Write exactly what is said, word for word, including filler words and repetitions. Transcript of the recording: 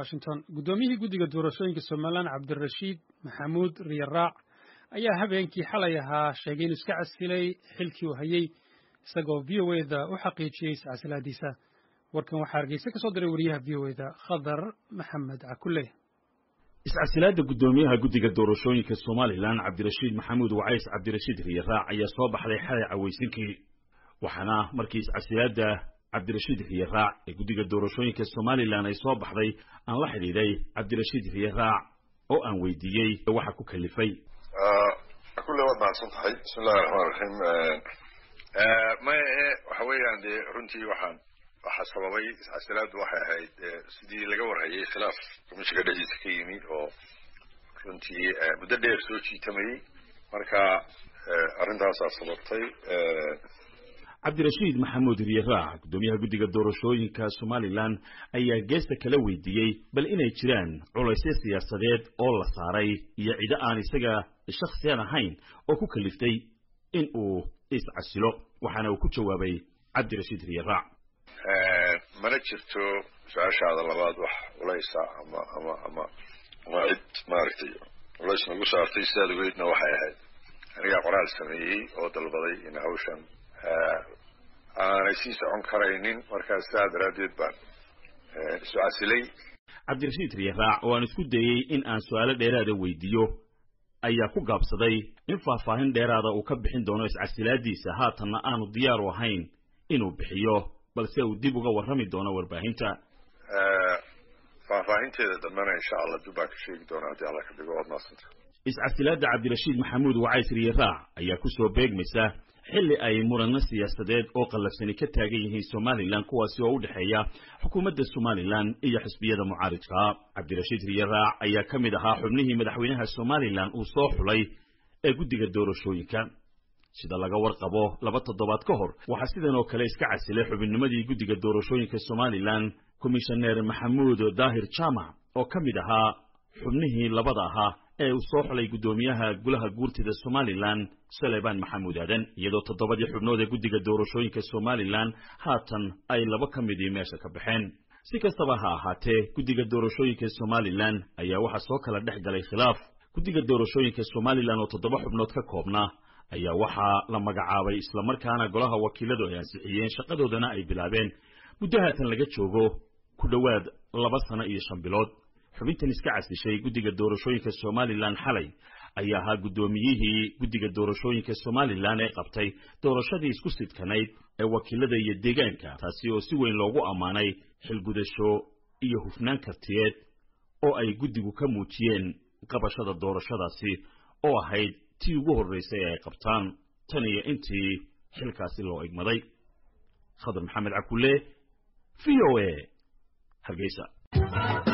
Washington. Gudoomiyihii guddiga doorashooyinka Soomaaliland Cabdirashiid Maxamuud Riyaraac ayaa habeenkii xalay ahaa sheegay inuu iska casilay xilkii uu hayay isagoo V O A-da u xaqiijiyay iscasilaadiisa. Warkan waxaa Hargeysa ka soo diray wariyaha V O A-da Khadar Maxamed Cakulle. iscasilaadda gudoomiyaha guddiga doorashooyinka Soomaaliland Cabdirashiid Maxamuud Wacays Cabdirashiid Riyaraac ayaa soo baxday xalay cawaysinkii waxaana markii iscasilaadda Cabdirashiid Riyaraac ee guddiga doorashooyinka Soomaaliland ay soo baxday aan la xidhiidhay Cabdirashiid Riyaraac oo aan weydiiyey waxa ku kalifay kulle wad maasan tahay bismillaahir rahmaanir rahiim ee ma waxa weeyaan de runtii waxaan waxa sababay iscasilaaddu waxay ahayd sidii laga warhayay khilaaf komishiga dhexdiisa ka yimi oo runtii muddo dheer soo jiitamayay marka arrintaas sababtay Cabdirashiid Maxamuud Riyaraac gudoomiyaha guddiga doorashooyinka Soomaaliland ayaa geesta kala weydiiyey bal inay jiraan culaysyo siyaasadeed oo la saaray iyo cid aan isaga shakhsiyan ahayn oo ku kaliftay in uu iscasilo waxaana uu ku jawaabay Cabdirashiid Riyaraac ee mana jirto su'aashaada labaad wax culaysa ama ama ama ama cid maartay culays nagu saartay sidaad weydna waxay ahayd aniga qoraal sameeyay oo dalbaday in hawshan aanay sii socon karaynin markaas sidaa daraadeed baan isu casilay Cabdirashiid Riyaraac oo aan isku dayay in aan su'aalo dheeraada weydiiyo ayaa ku gaabsaday in faahfaahin dheeraada uu ka bixin doono iscasilaadiisa haatanna aanu diyaar u ahayn inuu bixiyo balse uu dib uga warrami doono warbaahinta faahfaahinteeda dambena insha Allah dib baan ka sheegi doonaa haddii alla ka dhigo wadnaasanta iscasilaadda Cabdirashiid Maxamuud Wacays Riyaraac ayaa ku soo beegmaysa xilli ay muranno siyaasadeed oo qalafsani ka taagan yihiin Soomaaliland kuwaasi oo u dhaxeeya xukuumadda Soomaaliland iyo xisbiyada mucaaridka Cabdirashiid Riyaraac ayaa ka mid ahaa xubnihii madaxweynaha Soomaaliland uu soo xulay ee guddiga doorashooyinka sida laga warqabo laba toddobaad ka hor waxa sidan oo kale iska casilay xubinnimadii guddiga doorashooyinka Soomaaliland Commissioner Maxamuud Daahir Jaamac oo ka mid ahaa xubnihii labada ahaa ee uu soo xulay gudoomiyaha golaha guurtida Soomaaliland Saleebaan Maxamuud Aadan iyadoo toddobadii xubnood ee guddiga doorashooyinka Soomaaliland haatan ay laba ka mid meesha ka baxeen si kastaba ha ahaatee guddiga doorashooyinka Soomaaliland ayaa waxa soo kala dhex galay khilaaf guddiga doorashooyinka Soomaaliland oo toddoba xubnood ka koobnaa ayaa waxa la magacaabay isla markaana golaha wakiiladu ay ansixiyeen shaqadoodana ay bilaabeen muddo haatan laga joogo ku dhawaad laba sano iyo shan bilood xubintan iska casishay guddiga doorashooyinka Soomaaliland xalay ayaa ahaa gudoomiyihii guddiga doorashooyinka Soomaaliland ee qabtay doorashadii isku sidkanayd ee wakiilada iyo deegaanka taasi oo si weyn loogu amaanay xilgudasho iyo hufnaan kartiyeed oo ay guddigu ka muujiyeen qabashada doorashadaasi oo ahayd tii ugu horeysay ay qabtaan tan iyo intii xilkaasi loo igmaday Khadar Maxamed Cakulle V O A Hargeysa.